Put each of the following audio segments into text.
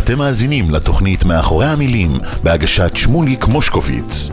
אתם מאזינים לתוכנית מאחורי המילים בהגשת שמוליק מושקוביץ.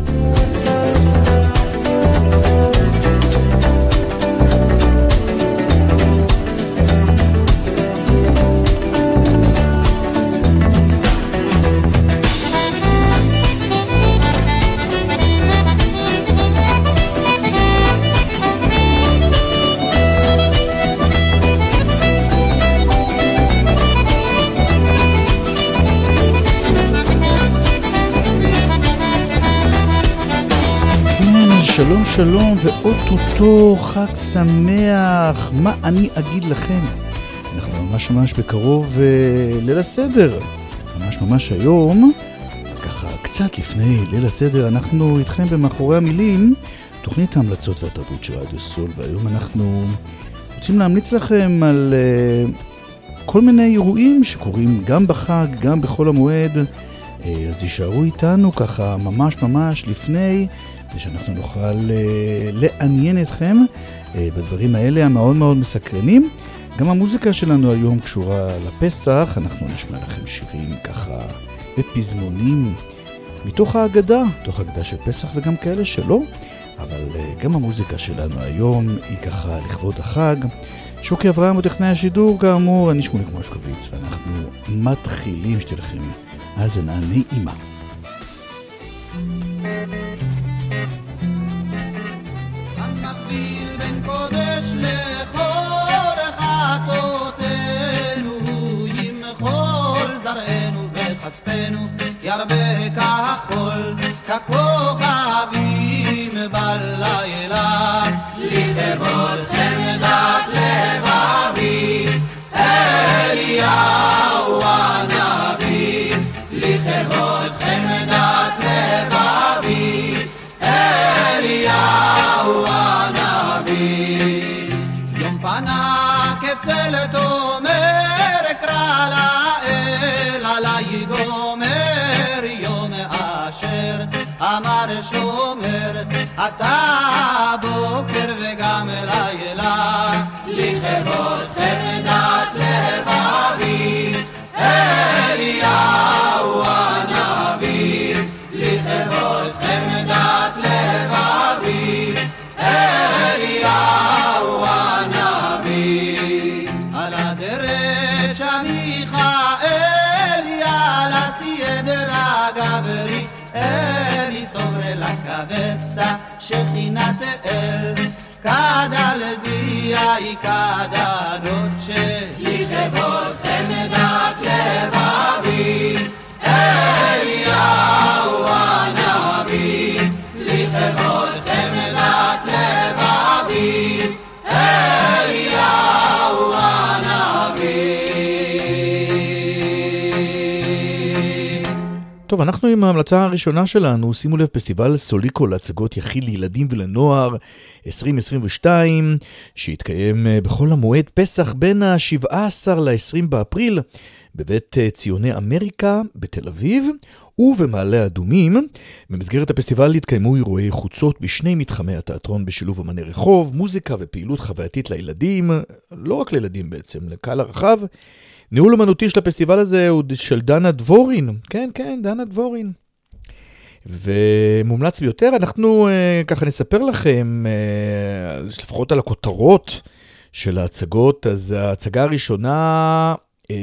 שלום שלום ואוטוטו חג שמח. מה אני אגיד לכם? אנחנו ממש בקרוב ליל הסדר, ממש היום, ככה קצת לפני ליל הסדר. אנחנו איתכם במאחורי המילים, תוכנית ההמלצות והתרבות של רדיו סול, והיום אנחנו רוצים להמליץ לכם על כל מיני אירועים שקורים גם בחג, גם בחול המועד. אז יישארו איתנו ככה ממש לפני, שאנחנו נוכל לעניין אתכם בדברים האלה המאוד מאוד מסקרנים. גם המוזיקה שלנו היום קשורה לפסח, אנחנו נשמע לכם שירים ככה בפזמונים מתוך ההגדה, תוך ההגדה של פסח וגם כאלה שלא, אבל גם המוזיקה שלנו היום היא ככה לכבוד החג. שוקי אברהם וטכנאי השידור, כאמור, אני שמוליק מושקוביץ, ואנחנו מתחילים. שתהיה לכם האזנה נעימה. ירבה כחול ככוכבים בלילה, לכבוד חמדת לבבי אליהו הנביא, לכבוד חמדת לבבי אליהו הנביא. יום פנה כצל תומר אקרא לאל עלי גומר, אמר שומר אתה בוקר וגם לילה, לכבוד חמדת לבבי אליהו הנביא, לכבוד חמדת לבבי אליהו הנביא. על הדרך שמיכאל על הסדר הגברי cabeza שכינת אל cada día y cada noche, לכבוד חמדת לבבי אליהו הנביא, לכבוד חמדת לבבי אליהו הנביא. טוב, אנחנו עם ההמלצה הראשונה שלנו. שימו לב, פסטיבל סוליקו להצגות יחיד לילדים ולנוער 2022, שהתקיים בחול המועד פסח בין ה-17 ל-20 באפריל בבית ציוני אמריקה בתל אביב ובמעלה אדומים. במסגרת הפסטיבל התקיימו אירועי חוצות בשני מתחמי התיאטרון בשילוב אמני רחוב, מוזיקה ופעילות חווייתית לילדים, לא רק לילדים בעצם, לקהל הרחב. ניהול אמנותי של הפסטיבל הזה הוא של דנה דבורין, כן, דנה דבורין, ומומלץ ביותר. אנחנו ככה נספר לכם לפחות על הכותרות של ההצגות. אז ההצגה הראשונה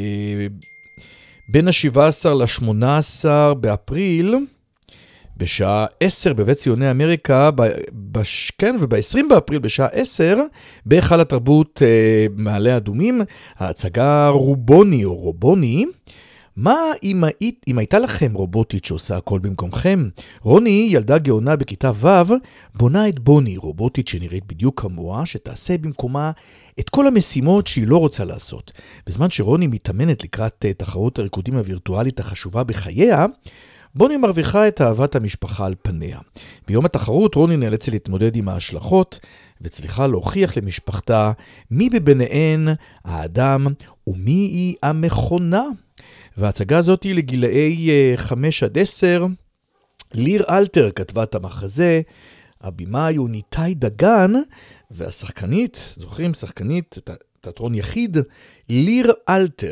בין ה-17 ל-18 באפריל בשעה 10 בבית ציוני אמריקה, וב-20 באפריל בשעה 10 בהיכל התרבות מעלה אדומים, ההצגה רובוני או רובוני. מה אם הייתה לכם רובוטית שעושה הכל במקומכם? רוני, ילדה גאונה בכיתה ו', בונה את בוני, רובוטית שנראית בדיוק כמוה, שתעשה במקומה את כל המשימות שהיא לא רוצה לעשות. בזמן שרוני מתאמנת לקראת תחרות הריקודים הווירטואלית החשובה בחייה, בוני מרוויחה את אהבת המשפחה על פניה. ביום התחרות רוני נאלצת להתמודד עם ההשלכות, וצריכה להוכיח למשפחתה מי בביניהן האדם ומי היא המכונה. וההצגה הזאת היא לגילאי 5 עד 10. ליר אלתר כתבה את המחזה, הבימאי הוא ניתאי דגן, והשחקנית, זוכרים, שחקנית תיאטרון יחיד, ליר אלתר.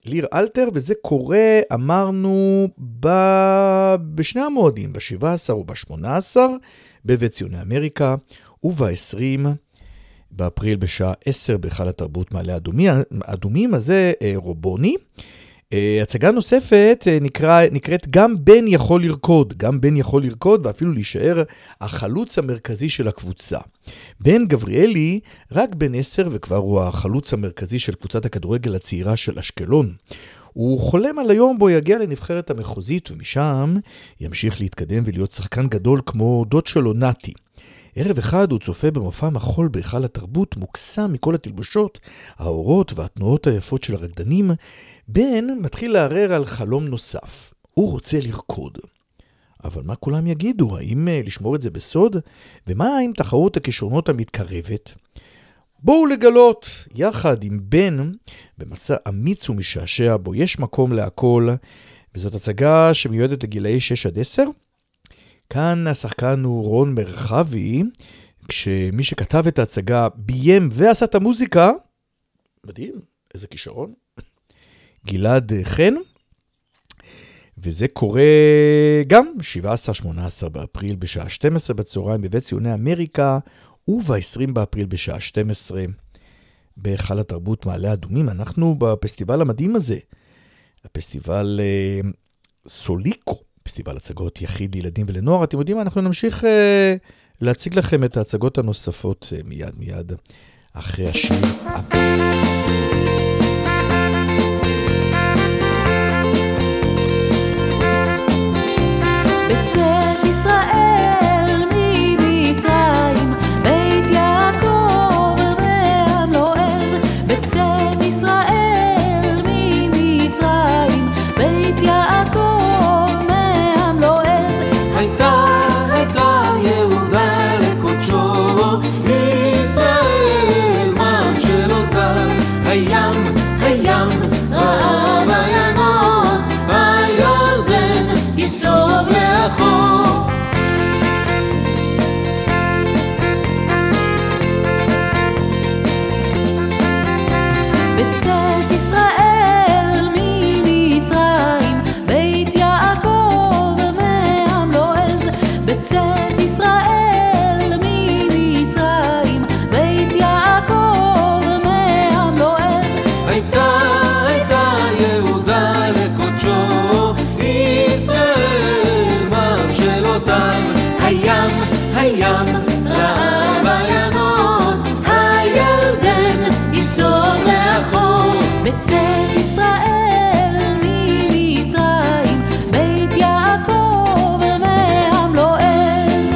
ליר אלתר, וזה קורה, אמרנו, בשני המועדים, ב-17 וב-18, בבית ציוני אמריקה, וב-20 באפריל בשעה 10 בהיכל התרבות מעלה אדומים, אז זה רובוני. הצגה נוספת נקראת גם בן יכול לרקוד, גם בן יכול לרקוד ואפילו להישאר החלוץ המרכזי של הקבוצה. בן גבריאלי רק בן 10 וכבר הוא החלוץ המרכזי של קבוצת הכדורגל הצעירה של אשקלון. הוא חולם על היום בו יגיע לנבחרת המחוזית ומשם ימשיך להתקדם ולהיות שחקן גדול כמו דוד שלו נתי. ערב אחד הוא צופה במופע מחול בהיכל התרבות, מוקסם מכל התלבושות, האורות והתנועות היפות של הרקדנים. בן מתחיל לערער על חלום נוסף. הוא רוצה לרקוד. אבל מה כולם יגידו? האם לשמור את זה בסוד? ומה עם תחרות הכישרונות המתקרבת? בואו לגלות יחד עם בן במסע אמיץ ומשעשע בו יש מקום להכל, וזאת הצגה שמיועדת לגילאי 6 עד 10. כאן השחקן הוא רון מרחבי, כשמי שכתב את ההצגה ביים ועשה את המוזיקה, מדהים, איזה כישרון, גלעד חן, וזה קורה גם 17-18 באפריל בשעה 12 בצהריים בבית ציוני אמריקה, וב-20 באפריל בשעה 12 בהיכל התרבות מעלה אדומים. אנחנו בפסטיבל המדהים הזה, הפסטיבל סוליקו, פסטיבל הצגות יחיד לילדים ולנוער. אתם יודעים מה? אנחנו נמשיך להציג לכם את ההצגות הנוספות מיד אחרי השיר הבא. בצאת ישראל ממצרים, בית יעקב אברהם לא עז. בצאת ישראל ממצרים, בית יעקב אברהם לא עז. הייתה יהודה לקודשו, ישראל ממשלותיו. הים ראה וינוס, הירדן יסוב לאחור. בצאת ישראל ממצרים, בית יעקב אברהם לא עז. בצאת ישראל ממצרים, בית יעקב אברהם לא עז. הייתה יהודה לקודשו, ישראל ממשלותיו. הים ראה וינוס, הירדן יסוב לאחור. בצאת ישראל ממצרים, בית יעקב אברהם לא עז.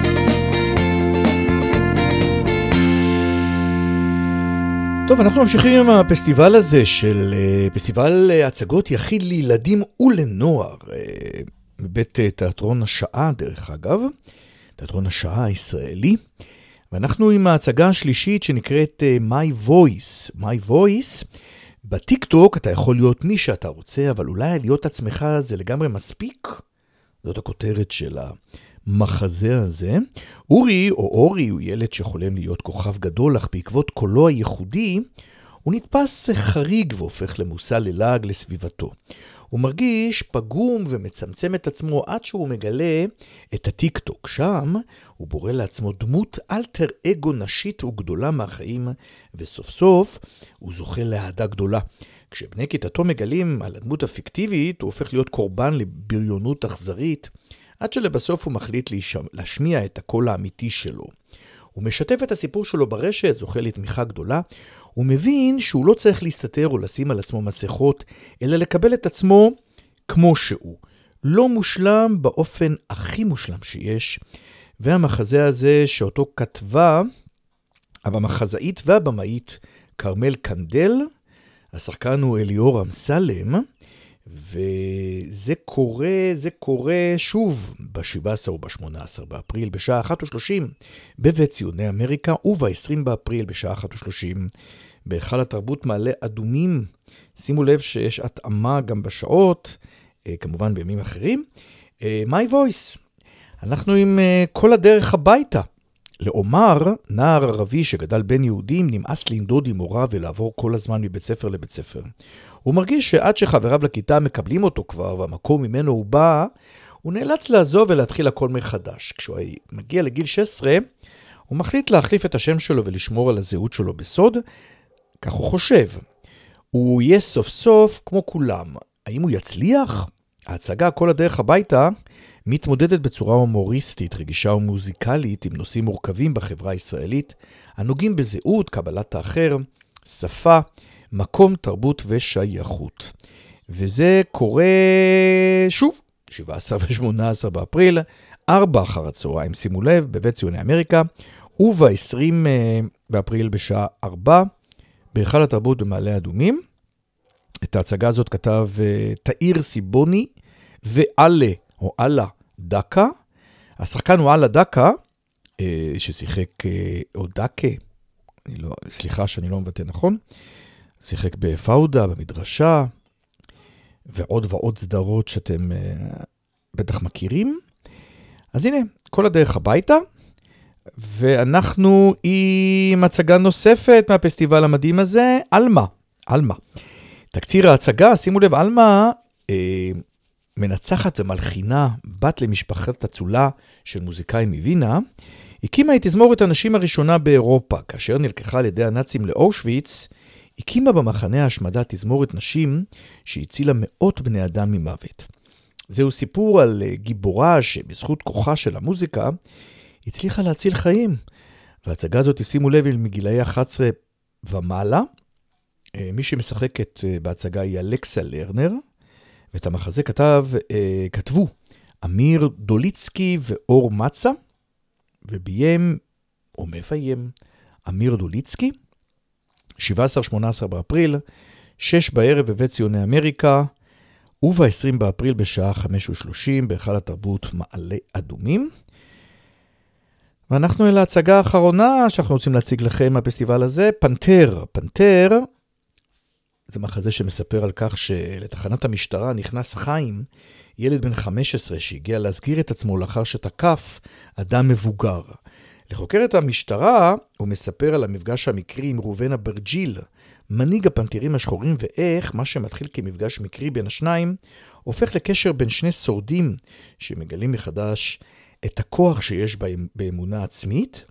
טוב, אנחנו ממשיכים עם הפסטיבל הזה של פסטיבל הצגות יחיד לילדים ולנוער, בבית תיאטרון השעה דרך אגב, תיאטרון השעה הישראלי, ואנחנו עם ההצגה השלישית שנקראת My Voice. My Voice, בטיק טוק אתה יכול להיות מי שאתה רוצה, אבל אולי להיות עצמך זה לגמרי מספיק. זאת הכותרת של המחזה הזה. אורי או אורי הוא ילד שחולם להיות כוכב גדול, אך בעקבות קולו הייחודי הוא נתפס חריג והופך למושא ללעג לסביבתו. הוא מרגיש פגום ומצמצם את עצמו עד שהוא מגלה את הטיק טוק. שם הוא בורא לעצמו דמות אלטר אגו נשית וגדולה מהחיים, וסוף סוף הוא זוכה לאהדה גדולה. כשבני כיתתו מגלים על הדמות הפיקטיבית, הוא הופך להיות קורבן לבריונות אכזרית, עד שלבסוף הוא מחליט להשמיע את הקול האמיתי שלו. הוא משתף את הסיפור שלו ברשת, זוכה לתמיכה גדולה, הוא מבין שהוא לא צריך להסתתר או לשים על עצמו מסכות, אלא לקבל את עצמו כמו שהוא. לא מושלם באופן הכי מושלם שיש, והמחזה הזה שאותו כתבה המחזאית והבמאית קרמל קנדל, השחקן הוא אליאור אמסלם, וזה קורה שוב ב-17 וב-18 באפריל בשעה 1:30 בבית ציוני אמריקה, וב-20 באפריל בשעה 1:30 בהיכל התרבות מעלה אדומים. שימו לב שיש התאמה גם בשעות, כמובן בימים אחרים. My Voice, אנחנו עם כל הדרך הביתה. לעומר, נער ערבי שגדל בין יהודים, נמאס לנדוד עם הוריו ולעבור כל הזמן מבית ספר לבית ספר. הוא מרגיש שעד שחבריו לכיתה מקבלים אותו כבר, והמקום ממנו הוא בא, הוא נאלץ לעזוב ולהתחיל הכל מחדש. כשהוא מגיע לגיל 16, הוא מחליט להחליף את השם שלו ולשמור על הזהות שלו בסוד, כך הוא חושב. הוא יהיה סוף סוף כמו כולם. האם הוא יצליח? ההצגה כל הדרך הביתה מתמודדת בצורה הומוריסטית, רגישה ומוזיקלית עם נושאים מורכבים בחברה הישראלית, הנוגעים בזהות, קבלת האחר, שפה, מקום, תרבות ושייכות. וזה קורה שוב, 17 ו-18 באפריל, 4 אחר הצהריים, שימו לב, בבית ציוני אמריקה, וב-20 באפריל בשעה 4, בהיכל התרבות במעלה אדומים. את ההצגה הזאת כתב תאיר סיבוני ואלה או אלה דקה. השחקן הוא אלה דקה, ששיחק, או דקה, סליחה שאני לא מבטא נכון, שיחק בפאודה, במדרשה, ועוד ועוד סדרות שאתם בטח מכירים. אז הנה, כל הדרך הביתה, ואנחנו עם הצגה נוספת מהפסטיבל המדהים הזה, אלמה. תקציר ההצגה, שימו לב, אלמה מנצחת ומלחינה, בת למשפחת אצולה של מוזיקאים מווינה, הקימה את תזמורת הנשים הראשונה באירופה, כאשר נלקחה על ידי הנאצים לאושוויץ, הקימה במחנה ההשמדה תזמורת נשים שהצילה מאות בני אדם ממוות. זהו סיפור על גיבורה שבזכות כוחה של המוזיקה הצליחה להציל חיים. וההצגה הזאת, שימו לב, מגילאי 11 ומעלה. מי שמשחקת בהצגה היא אלכסה לרנר, ואת המחזה כתבו אמיר דוליצקי ואור מצה, וביים או מביים אמיר דוליצקי, 17-18 באפריל, 6 בערב בבית ציוני אמריקה, וב-20 באפריל בשעה 5:30 בהיכל התרבות מעלה אדומים. ואנחנו אל ההצגה האחרונה שאנחנו רוצים להציג לכם מהפסטיבל הזה, פנתר. פנתר זה מחזה שמספר על כך שלתחנת המשטרה נכנס חיים, ילד בן 15 שהגיע להסגיר את עצמו לאחר שתקף אדם מבוגר. לחוקרת המשטרה הוא מספר על המפגש המקרי עם ראובן אברג'יל, מנהיג הפנתרים השחורים, ואיך מה שמתחיל כמפגש מקרי בין השניים, הופך לקשר בין שני שורדים שמגלים מחדש את הכוח שיש באמונה עצמית.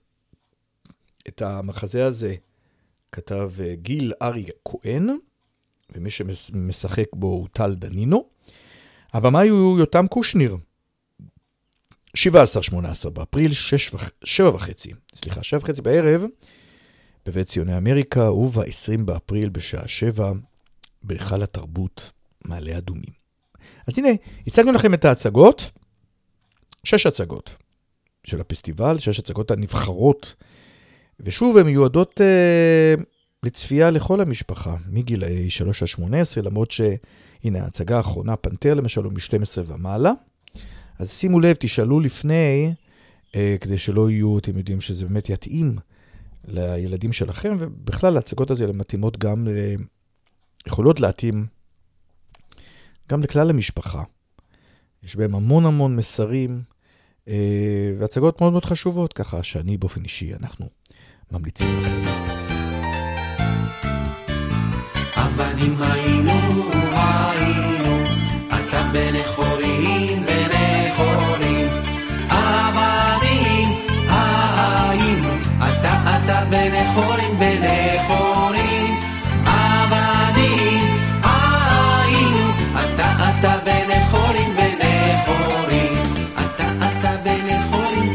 את המחזה הזה כתב גיל ארי כהן, ומי שמשחק בו הוא טל דנינו. הבמאי הוא יותם קושניר. 17-18 באפריל, 7:30 בערב, בבית ציוני אמריקה, וב-20 באפריל בשעה 7, בהיכל התרבות מעלה אדומים. אז הנה, הצגנו לכם את ההצגות, 6 הצגות של הפסטיבל, 6 הצגות הנבחרות, ושוב הן מיועדות לצפייה לכל המשפחה, מגילאי 3-18, למרות שהנה ההצגה האחרונה, פנתר למשל, הוא מ-12 ומעלה. אז שימו לב, תשאלו לפני, כדי שלא יהיו, אתם יודעים שזה באמת יתאים לילדים שלכם, ובכלל ההצגות הזה מתאימות גם, יכולות להתאים גם לכלל המשפחה. יש בהם המון מסרים, והצגות מאוד מאוד חשובות, ככה שאני באופן אישי, אנחנו ממליצים לכם. אבנים היינו, אתה בין חורים, אבנים היינו, אתה בין חורים, אבנים היינו, אתה בין חורים, אתה בין חורים,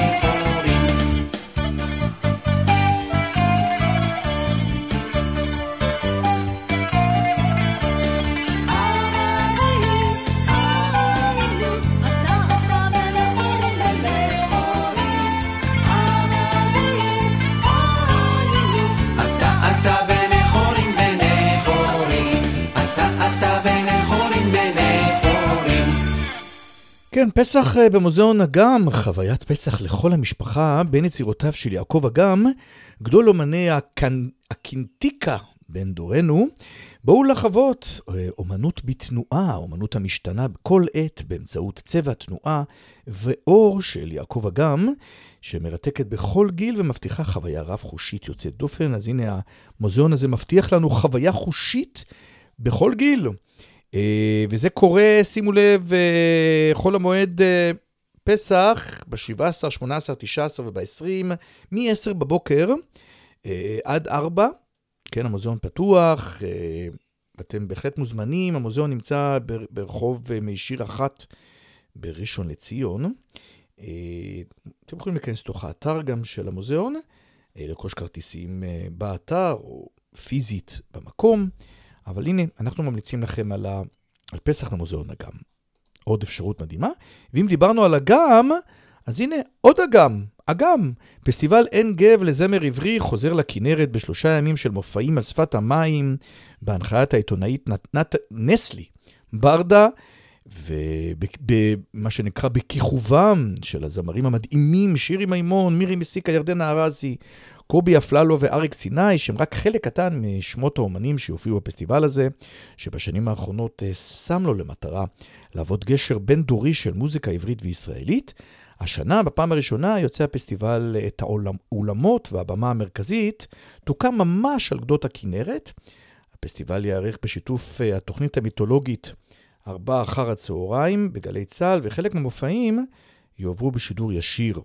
כן, פסח במוזיאון אגם, חוויית פסח לכל המשפחה, בין יצירותיו של יעקב אגם, גדול אומני הקינטיקה בין דורנו, בואו לחוות אומנות בתנועה, אומנות המשתנה בכל עת באמצעות צבע תנועה ואור של יעקב אגם, שמרתקת בכל גיל ומבטיחה חוויה רב חושית יוצאת דופן. אז הנה המוזיאון הזה מבטיח לנו חוויה חושית בכל גיל. וזה קורה, שימו לב, חול המועד פסח, ב-17, 18, 19 וב-20, מ-10 בבוקר עד 4, כן, המוזיאון פתוח, אתם בהחלט מוזמנים, המוזיאון נמצא ברחוב מישיר 1 בראשון לציון. אתם יכולים להיכנס לתוך האתר גם של המוזיאון, לרכוש כרטיסים באתר או פיזית במקום, אבל הנה, אנחנו ממליצים לכם על פסח למוזיאון אגם. עוד אפשרות מדהימה. ואם דיברנו על אגם, אז הנה עוד אגם. אגם, פסטיבל עין גב לזמר עברי חוזר לכנרת ב3 ימים של מופעים על שפת המים, בהנחיית העיתונאית נסלי ברדה, ובמה שנקרא בכיכובם של הזמרים המדהימים, שירי מימון, מירי מסיקה, ירדנה ארזי, קובי אפללו ואריק סיני, שהם רק חלק קטן משמות האומנים שיופיעו בפסטיבל הזה, שבשנים האחרונות שם לו למטרה לעבוד גשר בין דורי של מוזיקה עברית וישראלית. השנה, בפעם הראשונה, יוצא הפסטיבל את האולמות והבמה המרכזית, תוקם ממש על גדות הכנרת. הפסטיבל יערך בשיתוף התוכנית המיתולוגית 4 אחר הצהריים בגלי צהל, וחלק מהמופעים יועברו בשידור ישיר.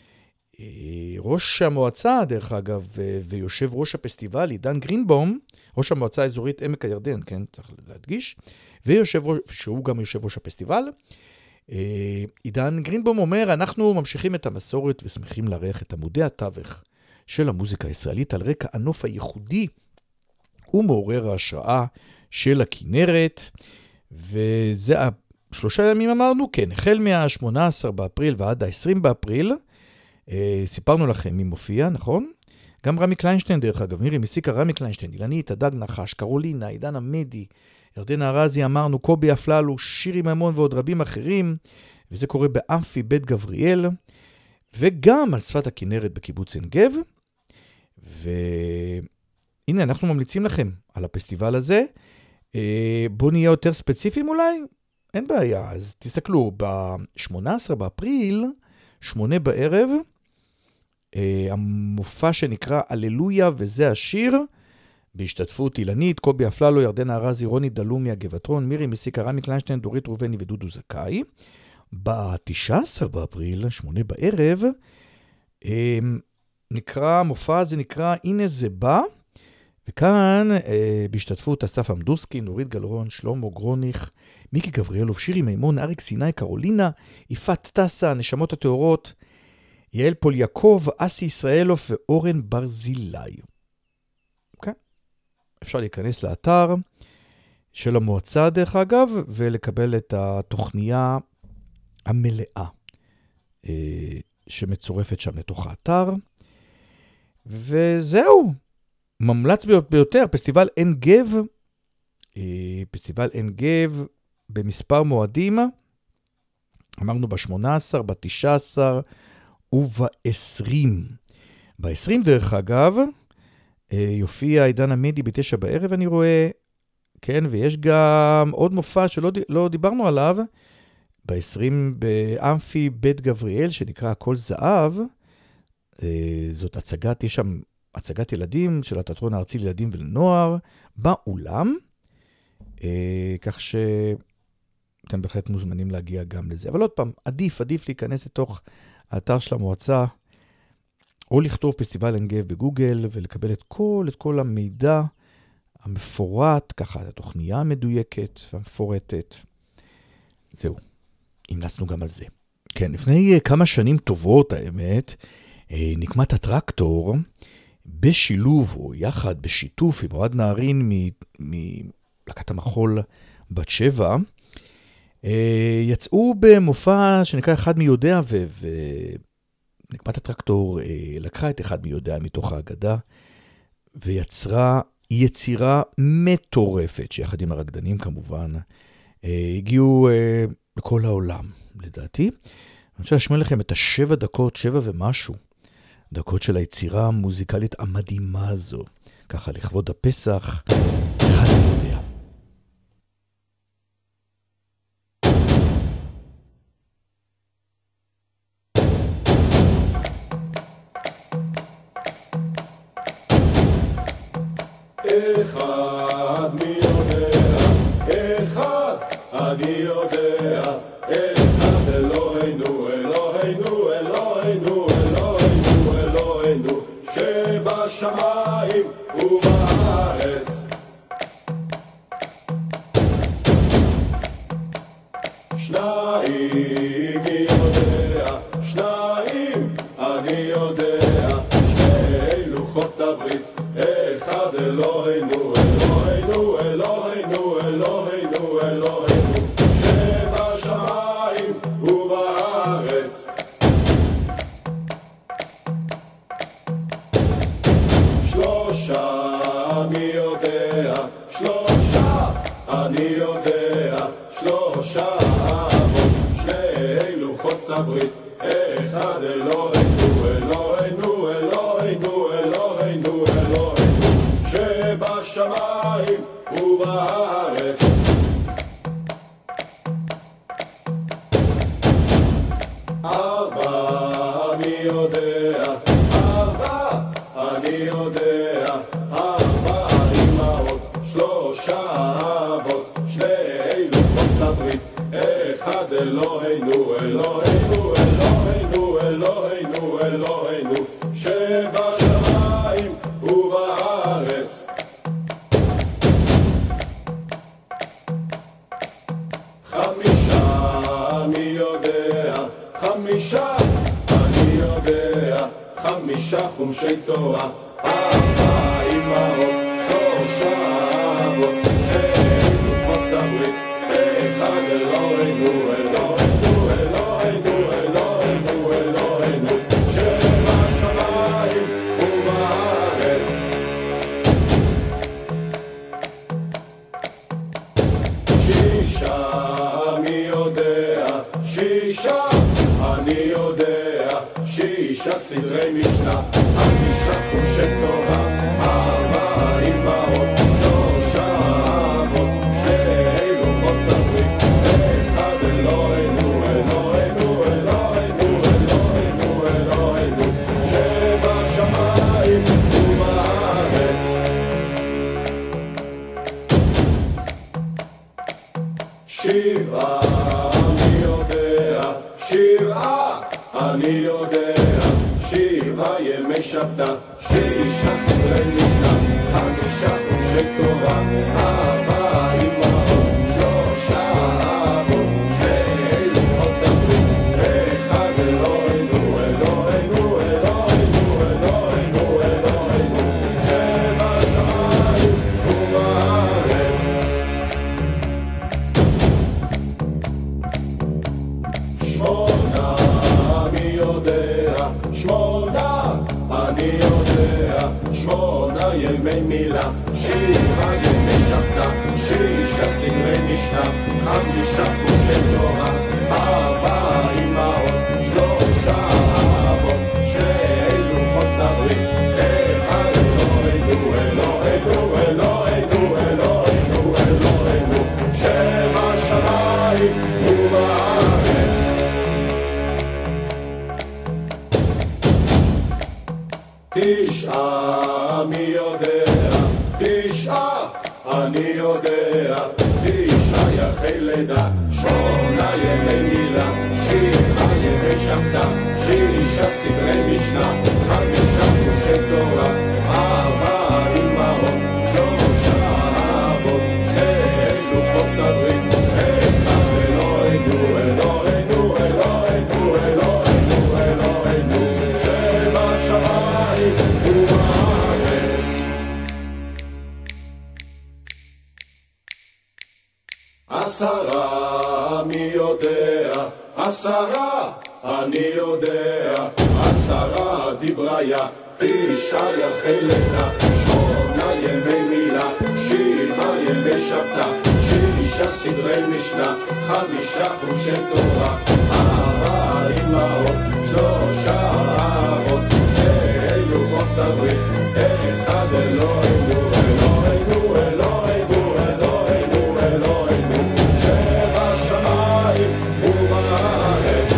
ראש המועצה, דרך אגב, ויושב ראש הפסטיבל, עידן גרינבום, ראש המועצה האזורית עמק הירדן, כן, צריך להדגיש, שהוא גם יושב ראש הפסטיבל, עידן גרינבום אומר, אנחנו ממשיכים את המסורת ושמחים לארח את עמודי התווך של המוזיקה הישראלית על רקע הנוף הייחודי ומעורר ההשראה של הכנרת, וזה 3 ימים אמרנו, כן, החל מה-18 באפריל ועד ה-20 באפריל, סיפרנו לכם מי מופיע, נכון? גם רמי קליינשטיין, דרך אגב, מירי מסיקה, רמי קליינשטיין, אילנית, הדג נחש, קרולינה, עידן עמדי, ירדנה ארזי, אמרנו, קובי אפללו, שירי מימון ועוד רבים אחרים, וזה קורה באמפי בית גבריאל, וגם על שפת הכנרת בקיבוץ עין גב, והנה, אנחנו ממליצים לכם על הפסטיבל הזה. בואו נהיה יותר ספציפיים אולי? אין בעיה, אז תסתכלו, ב-18 באפריל, 8 בערב, המופע שנקרא אללויה וזה השיר, בהשתתפות אילנית, קובי אפללו, ירדנה ארזי, רוני דלומיה, גבעטרון, מירי מסיקה, רמי קליינשטיין, דורית רובני ודודו זכאי. ב-19 באפריל, 8 בערב, המופע הזה נקרא הנה זה בא, וכאן בהשתתפות אסף עמדוסקי, נורית גלרון, שלמה גרוניך, מיקי גבריאלוב, שירי מימון, אריק סיני, קרולינה, יפת טסה, נשמות התאורות, יעל פול יעקב, אסי ישראלוף ואורן ברזילי. אוקיי? אפשר להיכנס לאתר של המועצה דרך אגב, ולקבל את התוכניה המלאה שמצורפת שם לתוך האתר. וזהו, ממלץ ביותר, פסטיבל עין גב, פסטיבל עין גב במספר מועדים, אמרנו ב-18, ב-19 וב-20. ב-20 דרך אגב, יופיע עידן עמדי ב-9 בערב אני רואה, כן, ויש גם עוד מופע שלא דיברנו עליו, ב-20 באמפי בית גבריאל, שנקרא הכל זהב, זאת הצגת, יש שם הצגת ילדים של התיאטרון הארצי לילדים ולנוער, באולם, כך שאתם בהחלט מוזמנים להגיע גם לזה. אבל עוד פעם, עדיף להיכנס לתוך האתר של המועצה, או לכתוב פסטיבל עין גב בגוגל, ולקבל את כל המידע המפורט, ככה, התוכניה המדויקת והמפורטת. זהו, המלצנו גם על זה. כן, לפני כמה שנים טובות, האמת, נקמת הטרקטור, בשילוב או יחד, בשיתוף עם אוהד נהרין מלהקת המחול בת שבע, יצאו במופע שנקרא אחד מי יודע, ונקמת הטרקטור לקחה את אחד מי יודע מתוך ההגדה, ויצרה יצירה מטורפת, שיחד עם הרקדנים כמובן, הגיעו לכל העולם, לדעתי. אני רוצה להשמיע לכם את 7 דקות, 7 ומשהו, דקות של היצירה המוזיקלית המדהימה הזו, ככה לכבוד הפסח, אחד מי יודע. אחד מי יודע אני יודע, אחד אלוהינו, אלוהינו, אלוהינו, אלוהינו, אלוהינו, שבשמיים ובארץ. שניים יודע, שניים אני יודע, שני לוחות הברית, אחד אלוהינו, אלוהינו, אלוהינו, אלוהינו, אלוהינו, שבשמיים ובארץ. שלושה אני יודע, שלושה אני יודע, שלושה אבות, שני לוחות הברית, אחד אלוהינו, אלוהינו, אלוהינו, אלוהינו, אלוהינו, שבשמיים ובארץ. ארבע אני יודע, ארבע אני יודע, ארבע אמהות, שלושה אבות, שני לוחות הברית, אחד אלוהינו, אלוהינו, אלוהינו, אלוהינו, אלוהינו, שבשמיים ובארץ. חמישה אני יודע, חמישה אני יודע, חמישה חומשי תורה, ארבע אמהות, שלושה אבות, שני לוחות הברית, אחד אלוהינו, אלוהינו, אלוהינו, אלוהינו, אלוהינו, שבשמיים ובארץ. שישה אני יודע, שישה אני יודע, שישה סדרי משנה, חמישה חומשי תורה, ארבע אמהות, שלושה אבות, שני לוחות הברית, אחד אלוהינו, אלוהינו, אלוהינו, אלוהינו, אלוהינו, שבשמיים ובארץ. שבעה אני יודע, שבעה אני יודע, שבעה ימי שבתא, שישה סדרי משנה, חמישה חומשי תורה, ארבע אמהות, שלושה אבות, שני לוחות הברית, אחד אלוהינו, אלוהינו, אלוהינו, אלוהינו, אלוהינו, שבשמיים ובארץ. שמונה אני יודע, שמונה אני יודע, שמונה ימי מילה, שבעה ימי שבתא, שישה סדרי משנה, חמישה חומשי תורה, ארבע אמהות, שלושה אבות, שני לוחות הברית, אחד אלוהינו, אלוהינו, אלוהינו, אלוהינו, אלוהינו, שבשמיים ובארץ. תשעה אני יודע, תשעה אני יודע, תשעה יחי לידה, שמונה ימי מילה, שבעה ימי שבתא, שישה סדרי משנה, חמישה חומשי תורה, ארבע אמהות, שלושה אבות, שני לוחות הברית, אחד אלוהינו, אלוהינו, אלוהינו, אלוהינו, אלוהינו, שבשמיים ובארץ. עשרה אני יודע, עשרה אני יודע, עשרה דבריה, תשעה יחי לידה, שמונה ימי מילה, שבעה ימי שבתא, שישה סדרי משנה, חמישה חומשי תורה, ארבע אמהות, שלושה אבות, שני לוחות הברית, אחד אלוהינו, אלוהינו, אלוהינו, אלוהינו, אלוהינו, שבשמיים ובארץ.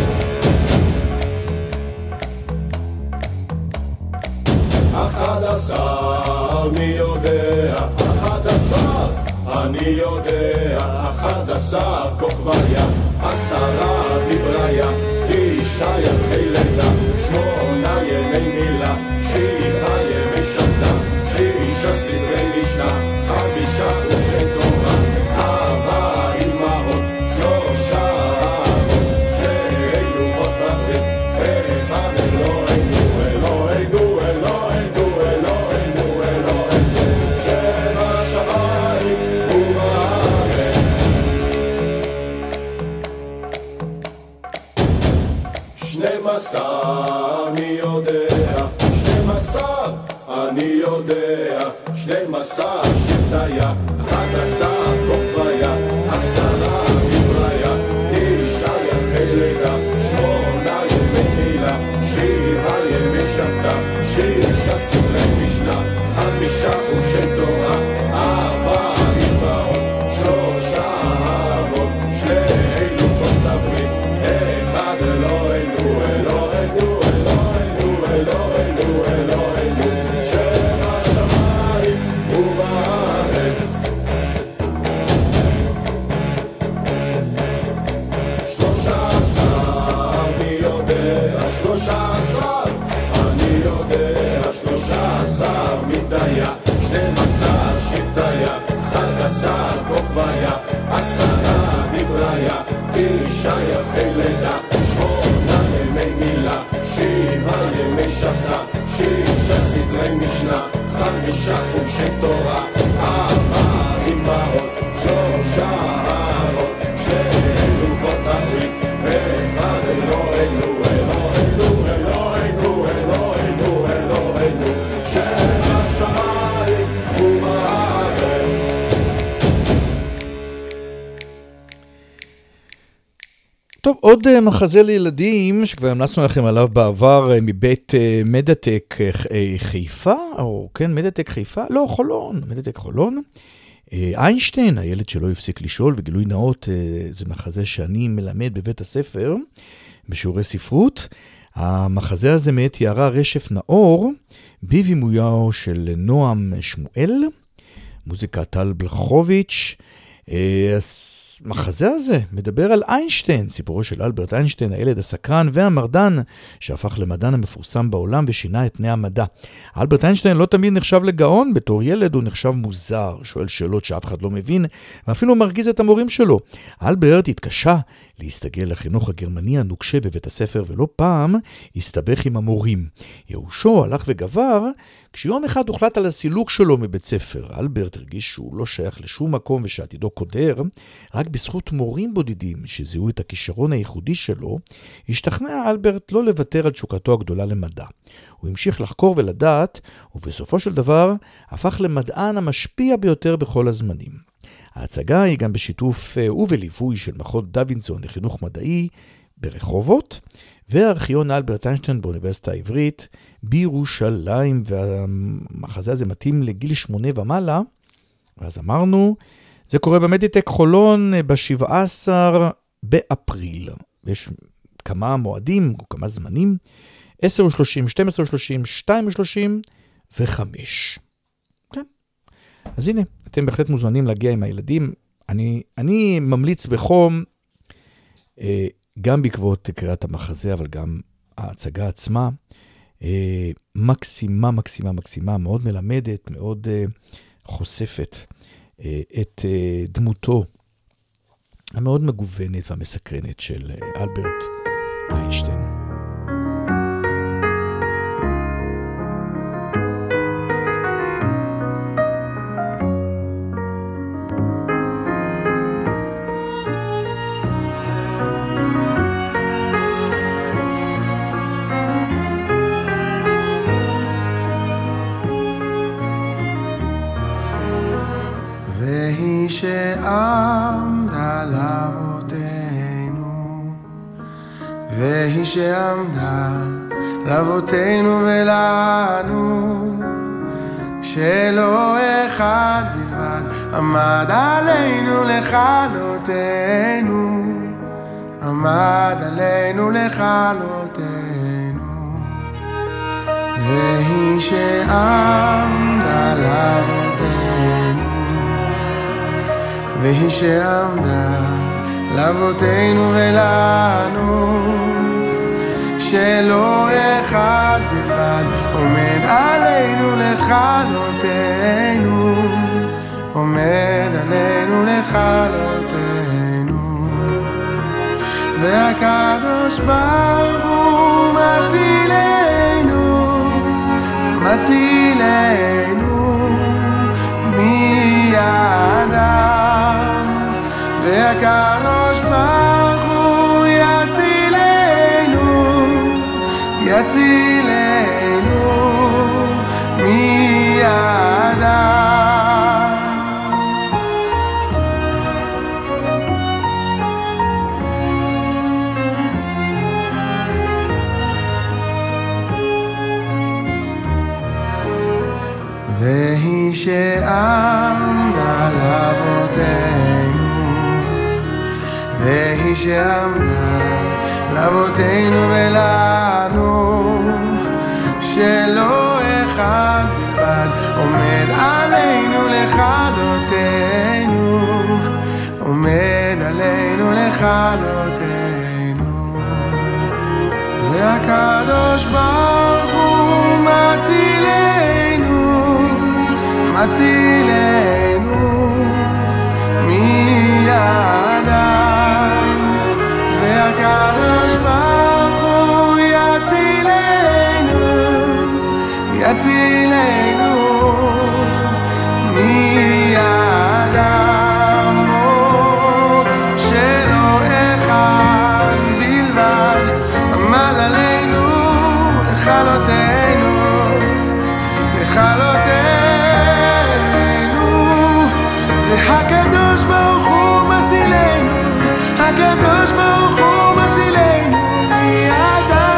11 אני יודע, 11 אני יודע, 11 כוכביה, 10 דיבריה, 9 ירחי לידה, 8 ימי מילה, 7 ימי שבתא, 6 סדרי משנה, 5 חודשי תורה, 4 אמהות, 3 אבות, 2 לוחות הברית, 1 אלוהינו, אלוהינו, אלוהינו, אלוהינו, אלוהינו, שבשמיים ובארץ. 12 מי יודע, 12 אני יודע, 12 שבטיה, 11 כוכביה, 10 דיבריה, 9 ירחי לידה, 8 ימי מילה, 7 ימי שבתא, 6 סדרי משנה, 5 חודשי תורה, 4 אמהות, 3 אבות, 2 לוחות הברית, 1 אלוהינו, אלוהינו, אלוהינו, אלוהינו, אלוהינו, שבשמיים ובארץ. 13 מי יודע, 13 אני יודע, 13 מדיה, 12 שבטיה, 11 כוכביה, 10 דיבריה, 9 ירחי לידה, 8 ימי מילה, 7 ימי שבתא, 6 סדרי משנה, 5 חודשי תורה, 4 אמהות, 3 אבות, 2 לוחות הברית, 1 אלוהינו, אלוהינו, אלוהינו, אלוהינו, אלוהינו, שבשמיים ובארץ. טוב, עוד מחזה לילדים שכבר המלצנו לכם עליו בעבר מבית מדטק חיפה, או כן, מדטק חיפה? לא, חולון, מדטק חולון. איינשטיין, הילד שלא הפסיק לשאול, וגילוי נאות, זה מחזה שאני מלמד בבית הספר, בשיעורי ספרות. המחזה הזה מאת יערה רשף נאור, בבימויו של נועם שמואל, מוזיקה טל בלחוביץ'. המחזה הזה מדבר על איינשטיין, סיפורו של אלברט איינשטיין, הילד הסקרן והמרדן, שהפך למדען המפורסם בעולם ושינה את פני המדע. אלברט איינשטיין לא תמיד נחשב לגאון, בתור ילד הוא נחשב מוזר, שואל שאלות שאף אחד לא מבין, ואפילו מרגיז את המורים שלו. אלברט התקשה להסתגל לחינוך הגרמני הנוקשה בבית הספר, ולא פעם הסתבך עם המורים. יאושו הלך וגבר, כשיום אחד הוחלט על הסילוק שלו מבית ספר. אלברט הרגיש שהוא לא שייך לשום מקום ושעתידו קודר, רק בזכות מורים בודדים שזיהו את הכישרון הייחודי שלו, השתכנע אלברט לא לוותר על תשוקתו הגדולה למדע. הוא המשיך לחקור ולדעת, ובסופו של דבר הפך למדען המשפיע ביותר בכל הזמנים. ההצגה היא גם בשיתוף ובליווי של מכון דווינסון לחינוך מדעי ברחובות, והארכיון אלברט איינשטיין באוניברסיטה העברית בירושלים, והמחזה הזה מתאים לגיל 8 ומעלה. ואז אמרנו, זה קורה במדיטק חולון ב-17 באפריל. יש כמה מועדים, או כמה זמנים, 10:30, 12:30, 2:30 ו-5. כן. אז הנה, אתם בהחלט מוזמנים להגיע עם הילדים. אני ממליץ בחום, גם בעקבות קריאת המחזה, אבל גם ההצגה עצמה, מקסימה, מקסימה, מקסימה, מאוד מלמדת, מאוד חושפת את דמותו המאוד מגוונת והמסקרנת של אלברט איינשטיין. שעמדה לאבותינו, והיא שעמדה לאבותינו ולנו, שלא אחד בלבד עמד עלינו לכלותנו, עמד עלינו לכלותנו, והיא שעמדה לאבותינו, והיא שעמדה לאבותינו ולנו, שלא אחד בלבד עומד עלינו לכלותנו, עומד עלינו לכלותנו. והקדוש ברוך הוא מצילנו, מצילנו מידם, והקדוש ברוך הוא יצילנו, יצילנו מידם. והיא שעמדה לאבותינו, והיא שעמדה לאבותינו ולנו, שלא אחד בלבד עומד עלינו לכלותנו, עומד עלינו לכלותנו. והקדוש ברוך הוא מצילנו, מצילנו מידם, והקדוש ברוך הוא יצילנו, יצילנו מידם. שלא אחד בלבד עמד עלינו לכלותנו, לכלותנו. והקדוש ברוך הוא מצילנו, הקדוש ברוך הוא מצילנו מידם.